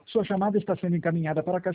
Sua chamada está sendo encaminhada para a caixa